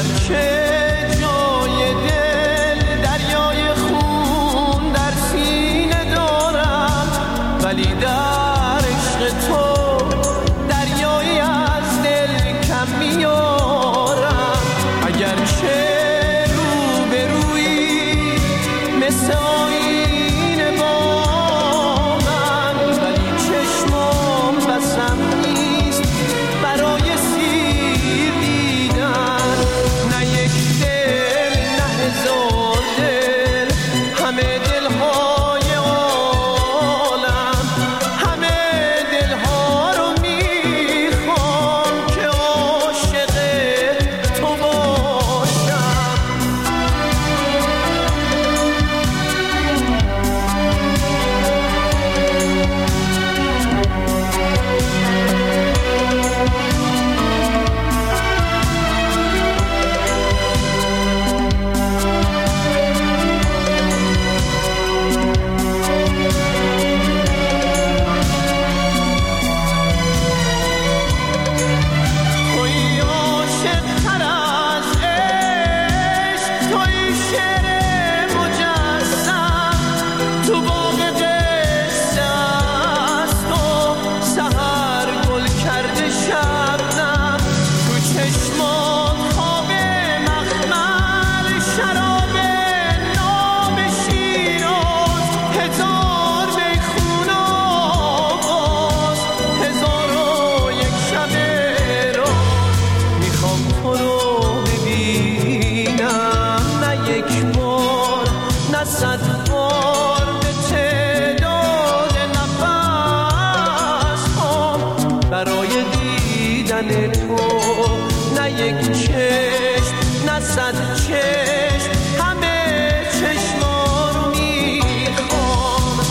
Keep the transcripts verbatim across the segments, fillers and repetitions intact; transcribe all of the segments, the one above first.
اگرچه جای دل دریای خون در سینه دارم، ولی در عشق تو دریایی از دل کم میارم. اگرچه رو به روی مثل آینه با من، ولی چشمام بسم نیست برای سیر دیدن. نه یک دل نه هزار دل، همه دلهای عالم، همه دلها رو میخوام که عاشق تو باشم. توی عاشق تر از عشق، توی شعر مجسم، تو باغ قصه است و سحر گل کرده شبنم. تو چشمات خواب مخمل، شراب ناب شیراز، هزار میخون آواز، هزار و یک شب راز. میخوام تو رو ببینم، نه یک بار نه صد بار، به تعداد نفس هم برای دیدن تو. نه یک چشم نه صد چشم، همه چشما رو میخوام.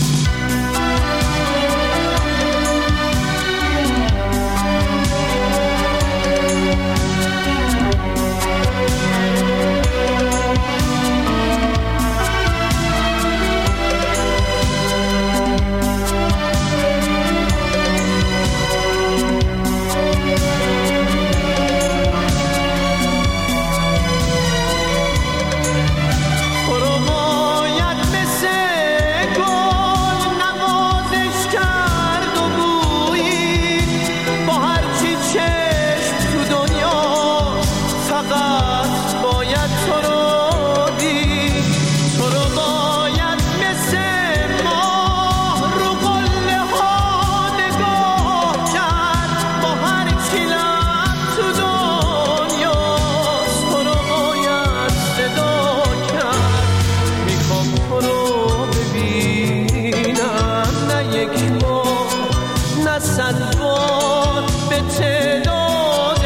تو رو باید مثل گل نوازش کرد و بویید، با هرچی چشم تو دنیا فقط باید تو رو دید. تو رو باید مثل ماه رو قله ها نگاه کرد، با هرچی لب تو دنیاست. تو رو باید صدا کرد. میخوام تو رو ببینم، نه یک بار نه صد بار، به تعداد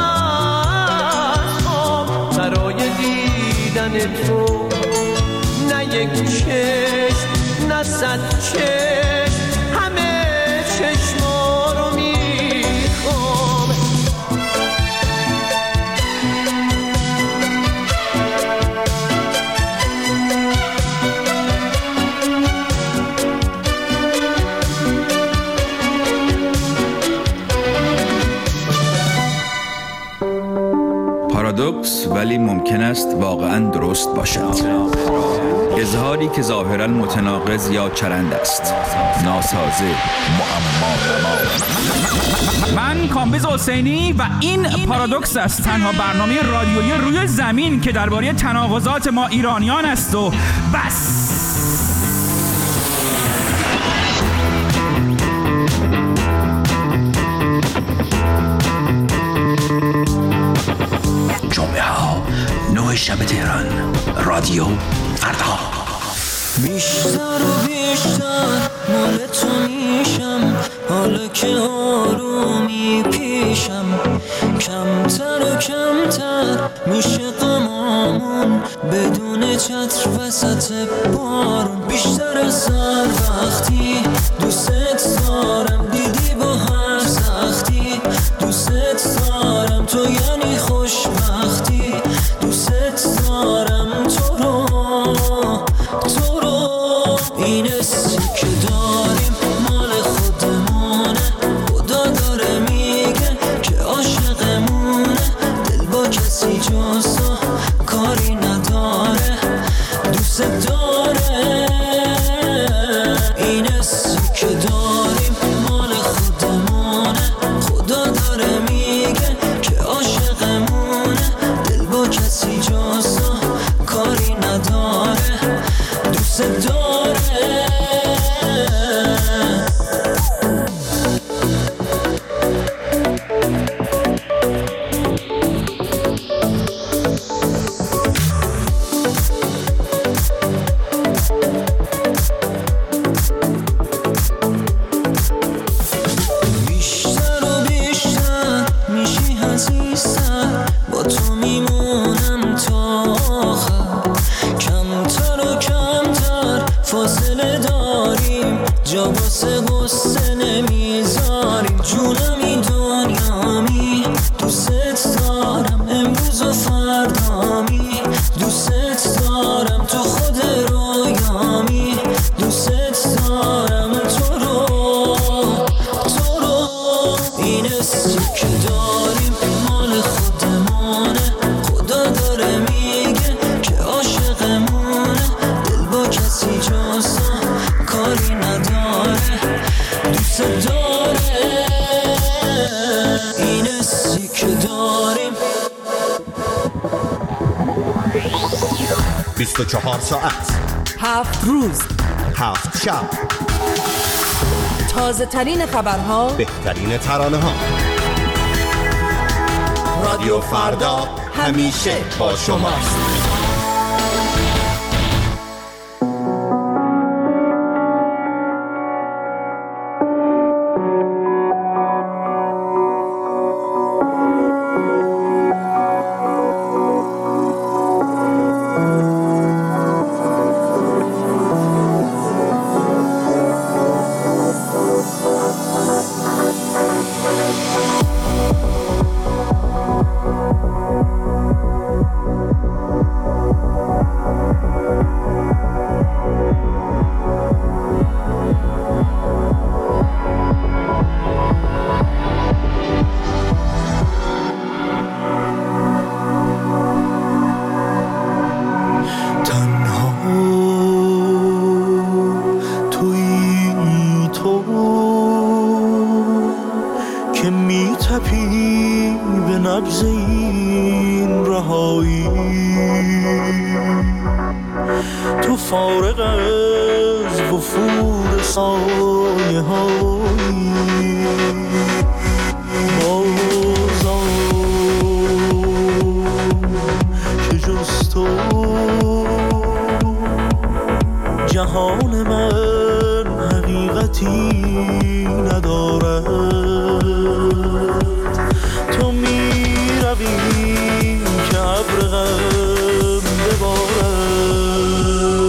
نفس هم برای دیدن تو. نه یک چشم نه صد چشم، همه چشما رو میخوام. پارادوکس ولی ممکن است واقعاً درست باشد. اظهاری که ظاهراً متناقض یا چرند است، ناسازه، معما نما. من کامبیز حسینی و این پارادوکس است، تنها برنامه رادیویی روی زمین که درباره تناقضات ما ایرانیان است و بس. جمعه ها نه شب تهران، رادیو فردا. بیشتر و بیشتر مال تو میشم، حالا که آرومی پیشم. کمتر و کمتر میشه غمامون، بدون چتر وسط بارون. بیشتر از هر وقتی دوست دارم، دیدی با هر سختی دوست دارم. تو یعنی خوشبختی، دوست دارم تو رو، تو رو. این حسی که داریم مال خودمونه، خدا داره میگه که عاشقمونه. دل با کسی جز تو کاری نداره، دوست داره. این حسی که داریم مال خودمونه، خدا داره میگه که عاشقمونه. دل با کسی جز تو کاری نداره، دوست داره. بیست و چهار ساعت، هفت روز، هفت شب، تازه ترین خبرها، بهترین ترانه ها. رادیو فردا همیشه با شماست. جهان من حقیقتی ندارد، تو می روی که ابر غم ببارد.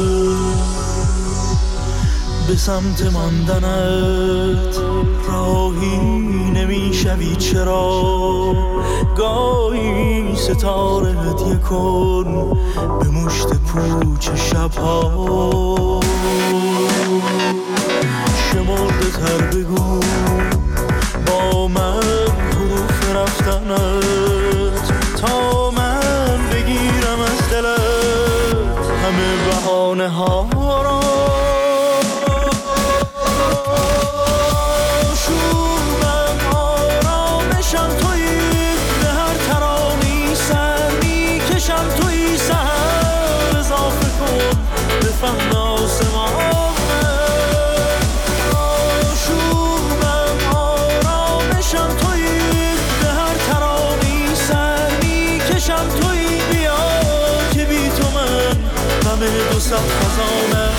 به سمت ماندنت راهی نمی شوی، چرا گاهی ستاره هدیه کن به مشت پوچ شبها. شمرده تر بگو با من حروف رفتنت، تا من بگیرم از دلت همه بهانه ها را. شومم آرامشم تویی، به هر ترانی سر میکشم تویی. سهر اضافه کن به فهم آسمان. شومم آرامشم تویی، به هر ترانی سر میکشم تویی. بیا که بی تو من غم دو صد خزانه.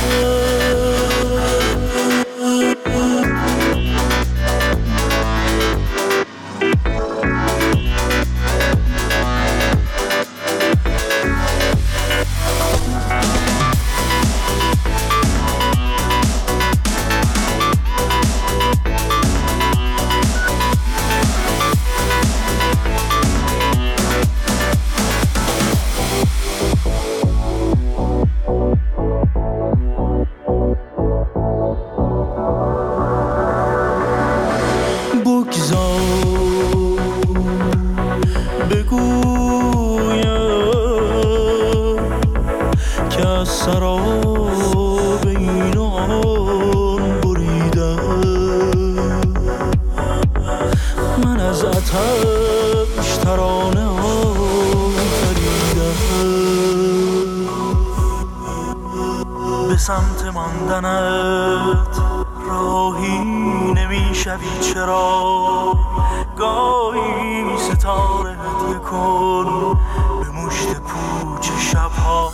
سمت ماندنت راهی نمیشوی چرا گاهی ستاره هدیه کن به مشت پوچ شبها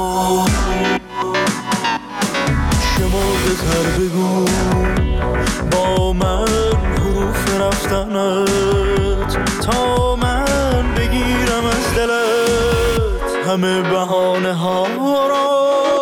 شماره تر بگو با من حروف رفتنت تا من بگیرم از دلت همه بهانه ها را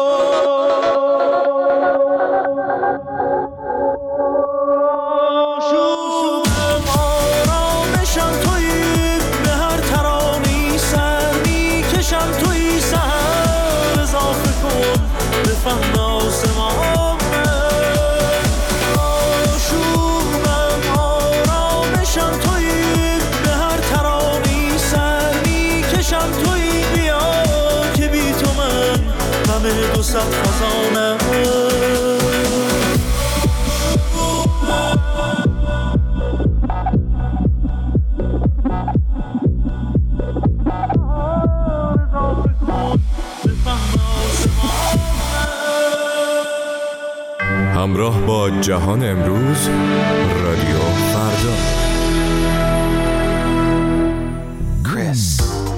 دوست خزانه همراه با جهان امروز رادیو فردا. کریس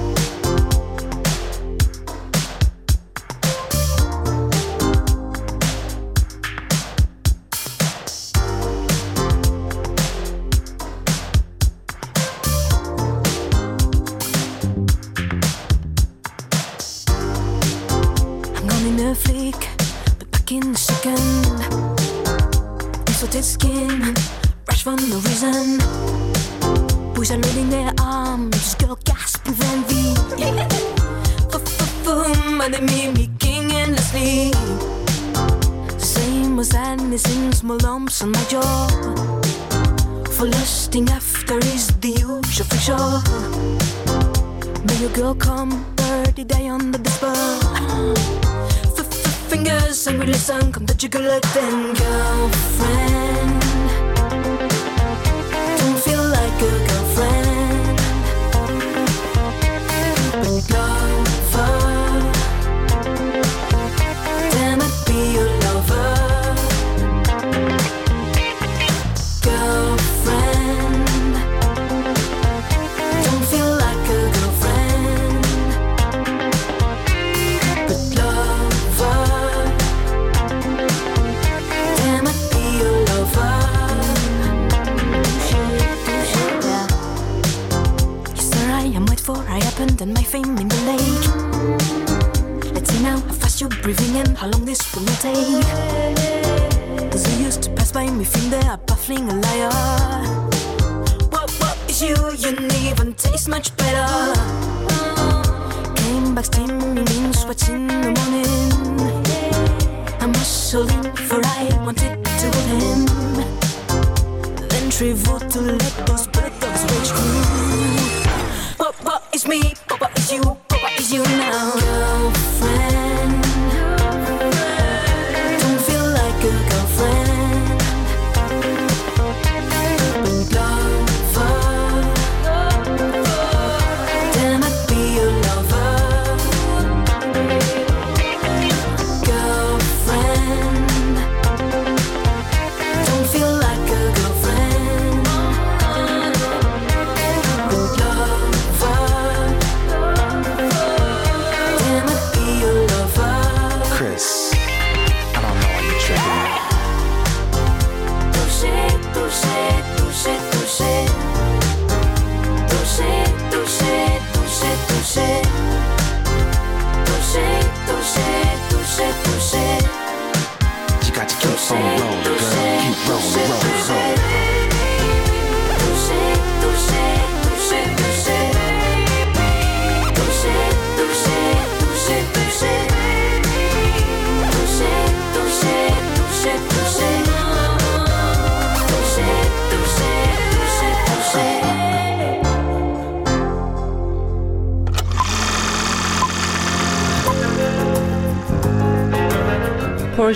skin, fresh from no reason. Boys are loading their arms, girl gasping with envy. Boom, and they mimicking endlessly. Same as sadness in small lumps on my jaw. For lusting after is the usual feature. May your girl come dirty day under the spell. Fingers and listen, come touch your girl then girlfriend. Don't feel like a girlfriend, but lover. Damn, I'd be your lover. Girlfriend, don't feel like a girlfriend, but lover. I happened and my fame in the lake. Let's see now how fast you're breathing and how long this will take. Cause you used to pass by me feeling there baffling a liar. What, what is you? You didn't even taste much better. Came back steaming in sweats in the morning. I'm hustling for I wanted to hold him. Then trivial to let those bird dogs rage through. What, what is me? What, what is you? What, what is you now? Girlfriend, don't feel like a girlfriend, but lover. Damn, I'd be your lover. Girlfriend, don't feel like a girlfriend, but lover. Chris, I don't know why you're tricking me. Touché, touché, touché, touché. Touché, touché, touché, touché. Touché, touché, touché, touché. You got to keep on rolling, girl. Keep rolling, rolling, rolling. Touché, touché, touché, touché. Touché, touché, touché, touché.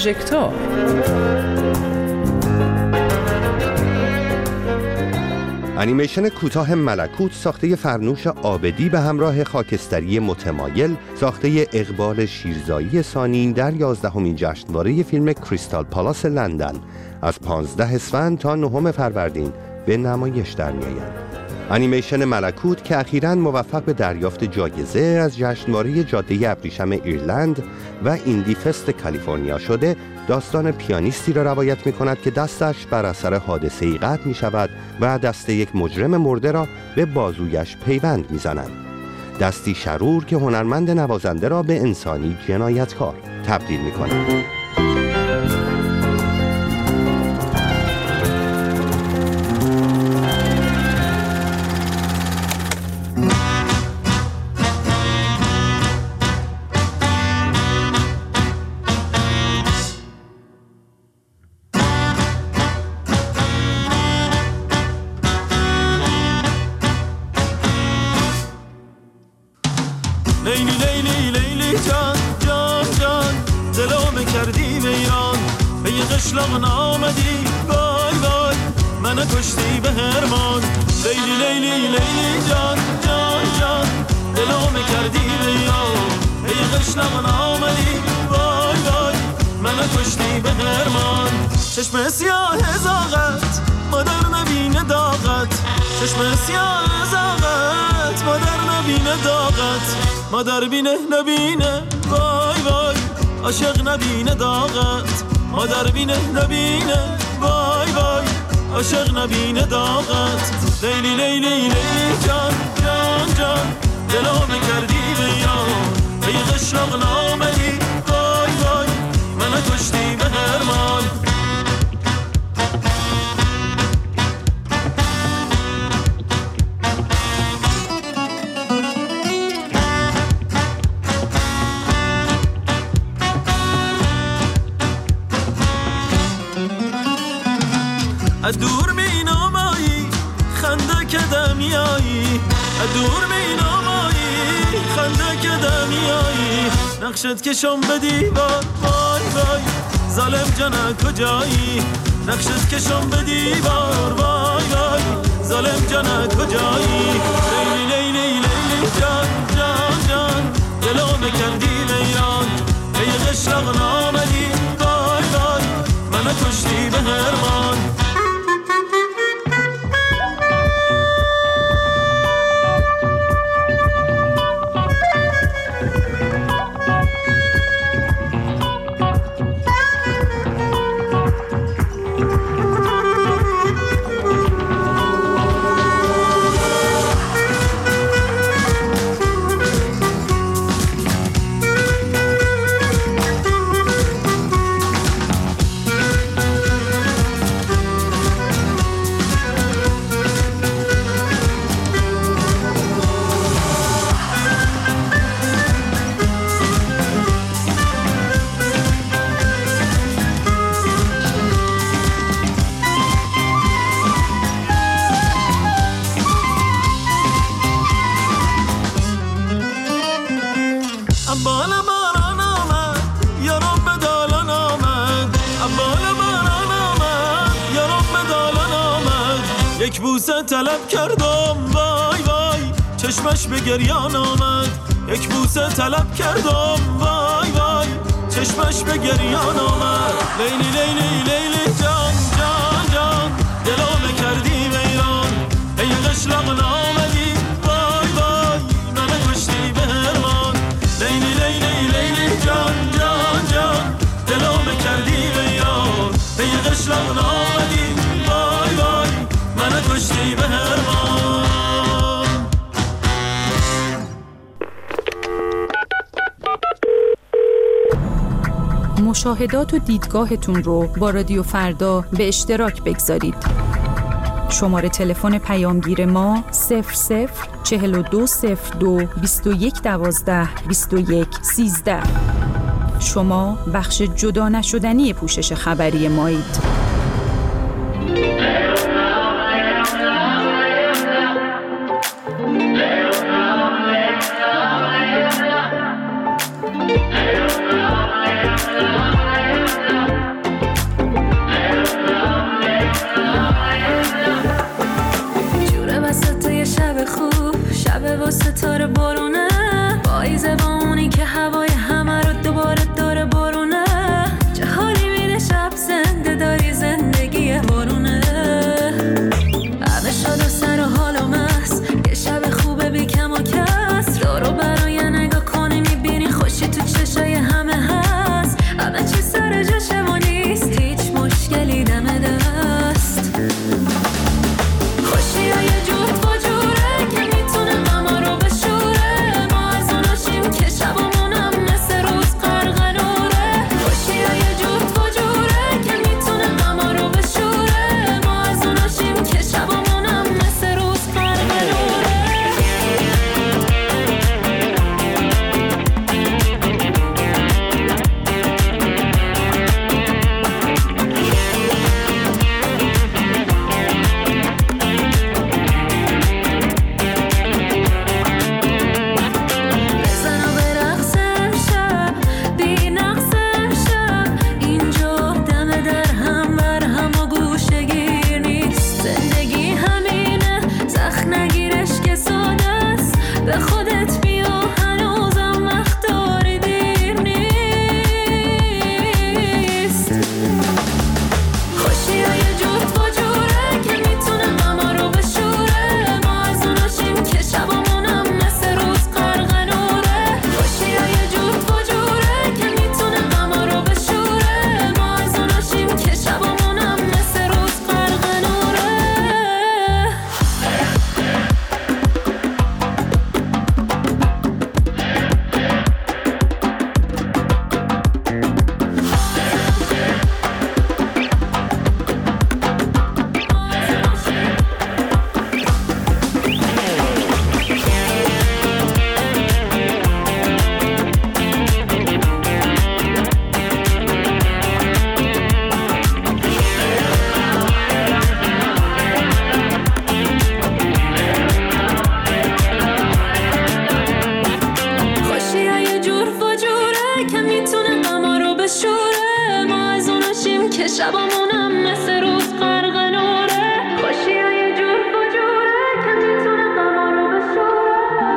پروژکتور انیمیشن کوتاه ملکوت ساخته فرنوش عابدی به همراه خاکستری متمایل ساخته اقبال شیرزایی ثانی در یازدهمین جشنواره فیلم کریستال پالاس لندن از پانزده اسفند تا نهم فروردین به نمایش در می‌آید. انیمیشن ملکوت که اخیراً موفق به دریافت جایزه از جشنواره جاده ابریشم ایرلند و ایندی فست کالیفرنیا شده، داستان پیانیستی را روایت می‌کند که دستش بر اثر حادثه‌ای قطع می‌شود و دست یک مجرم مرده را به بازویش پیوند می‌زنند. دستی شرور که هنرمند نوازنده را به انسانی جنایتکار تبدیل می‌کند. لیلی لیلی لیلی جان جان جان دلو کردی ویران به یه قشلاق نامدی وای وای منو کشتی به هرمان لیلی لیلی لیلی جان جان جان دلو کردی ویران به یه قشلاق نامدی وای وای منو کشتی به هرمان چشم سیاه زاغت مادر نبینه داغت چشم سیاه زاغت مادر نبینه داغت مادر بینه نبینه وای وای عاشق نبینه داغت مادر بینه نبینه وای وای عاشق نبینه داغت لیلی لیلی لیلی جان جان جان دلو کردی ویران به یه قشلاق نامدی وای وای منو کشتی به هرمان دور می نامایی خنده که دمیایی دور می نامایی خنده که دمیایی نقشت کشم به دیوار وای وای ظالم جنه کجایی نقشت کشم به دیوار وای وای ظالم جنه کجایی لیلی لیلی لیلی جان جان جان دلو مکندی ویران به یه قشلاق نامدی وای وای منو کشتی به هرمان یک بوسه طلب کردم وای وای چشمش به گریان آمد یک بوسه طلب کردم وای وای چشمش به گریان آمد لیلی لیلی لیلی جان جان جان دلو کردی ویران ای قشلاق نامدی وای وای منو کشتی به هرمان لیلی لیلی لیلی جان جان جان دلو کردی ویران ای قشلاق نامدی وای وای منو کشتی به هرمان مشاهدات و دیدگاهتون رو با رادیو فردا به اشتراک بگذارید. شماره تلفن پیامگیر ما صفر صفر چهل و دو صفر دو بیست و یک دوازده بیست و یک سیزده. شما بخش جدا نشدنی پوشش خبری مایید. که شبامونم مثل روز غرق نوره، خوشی ها یه جور بجوره که میتونه غما رو بشوره.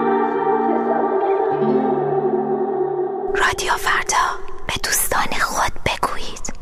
رادیو فردا، به دوستان خود بگویید.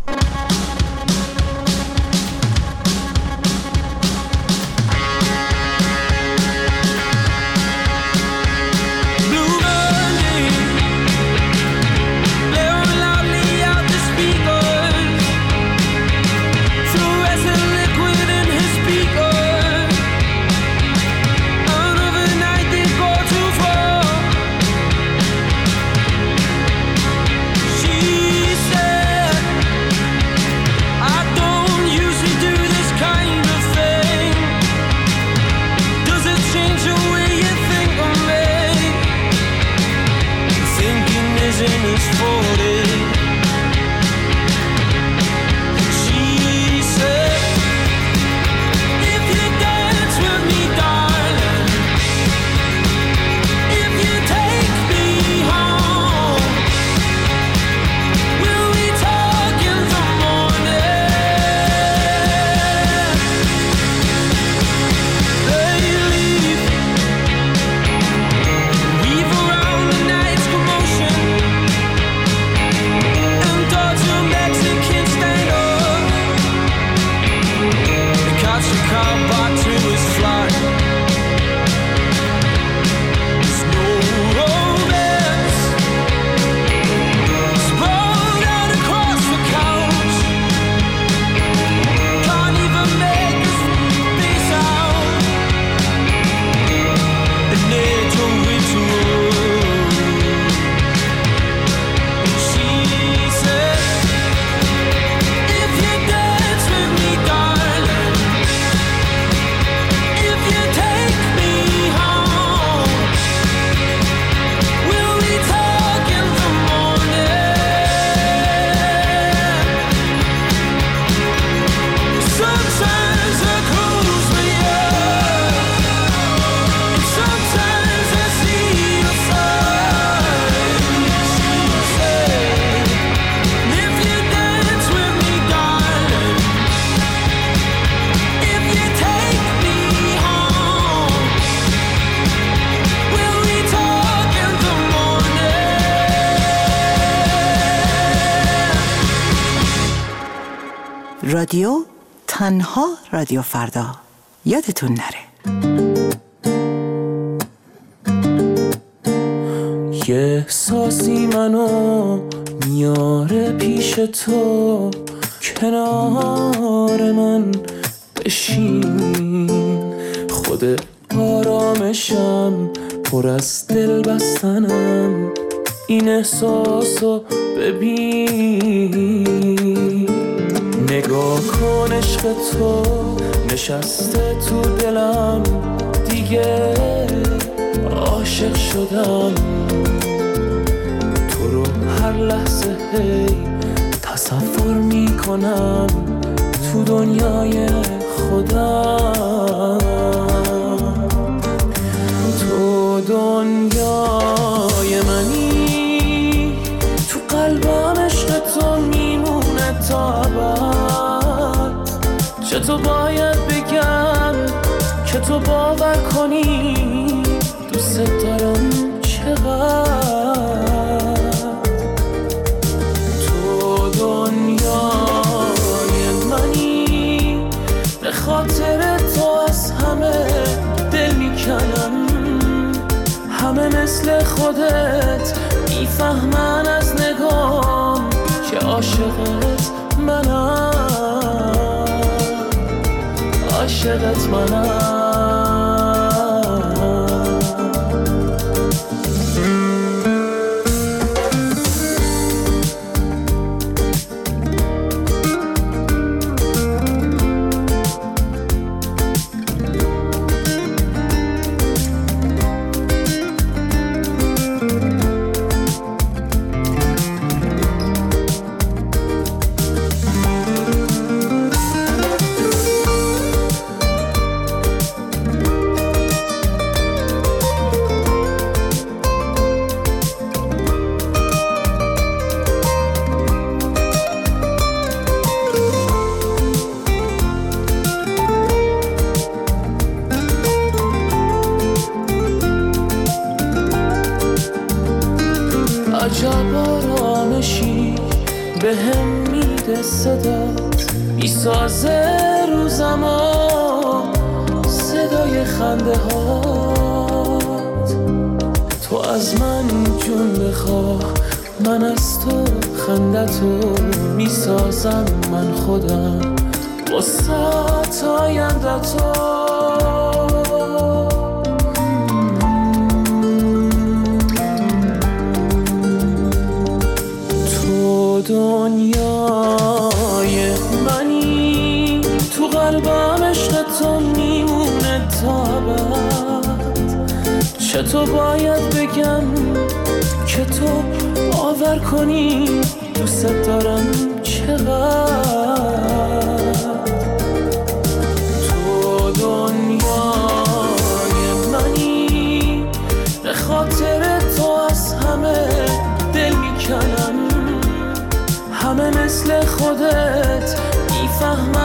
رادیو تنها رادیو فردا، یادتون نره. یه احساسی منو میاره پیش تو، کنار من بشین، خود آرامشم پر از دل بستنم، این احساسو ببین. نگاه کن عشق تو نشسته تو دلم، دیگه عاشق شدم، تو رو هر لحظه هی تصور میکنم تو دنیای خودم، تو دنیای منی، تو قلبم عشق تو میمونه تا ابد. چطور باید بگم که تو باور کنی دوست دارم چقدر، تو دنیای منی، به خاطر تو از همه دل میکنم، همه مثل خودت میفهمن از نگام که عاشقت منم، عاشقت منم. عجب آرامشی به هم میده صدات، میسازه روزما صدای خنده هات. تو از من جون بخواه، من از تو خندتو میسازم من خودم وسط آینده تو. تو دنیای منی، تو قلبم عشق تو میمونه تا ابد. چطور باید بگم که تو باور کنی دوست دارم چقدر. تو دنیای منی، به خاطر تو از همه دل میکنم. همه مثل خودت میفهمن